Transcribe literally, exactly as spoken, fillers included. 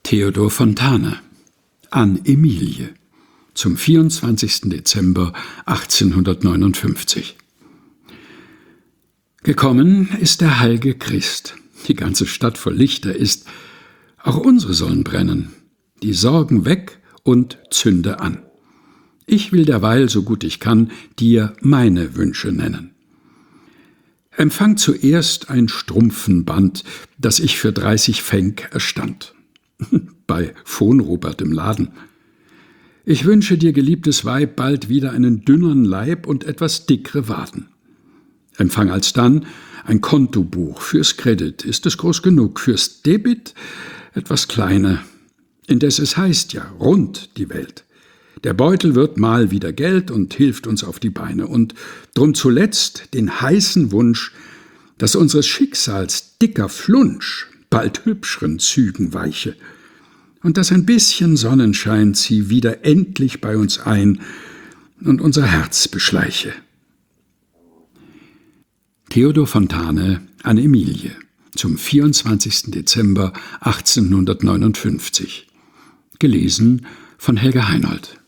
Theodor Fontane an Emilie zum vierundzwanzigsten Dezember achtzehnhundertneunundfünfzig. Gekommen ist der heilige Christ, die ganze Stadt voll Lichter ist, auch unsere sollen brennen, die Sorgen weg und zünde an. Ich will derweil, so gut ich kann, dir meine Wünsche nennen. Empfang zuerst ein Strumpfenband, das ich für dreißig Pfennig erstand. Bei von Robert im Laden. Ich wünsche dir, geliebtes Weib, bald wieder einen dünnern Leib und etwas dickere Waden. Empfang alsdann ein Kontobuch fürs Kredit, ist es groß genug, fürs Debit etwas kleiner. Indes es heißt ja, rund die Welt. Der Beutel wird mal wieder Geld und hilft uns auf die Beine. Und drum zuletzt den heißen Wunsch, dass unseres Schicksals dicker Flunsch bald hübscheren Zügen weiche und dass ein bisschen Sonnenschein zieh wieder endlich bei uns ein und unser Herz beschleiche. Theodor Fontane an Emilie zum vierundzwanzigsten Dezember achtzehnhundertneunundfünfzig. Gelesen von Helga Heinold.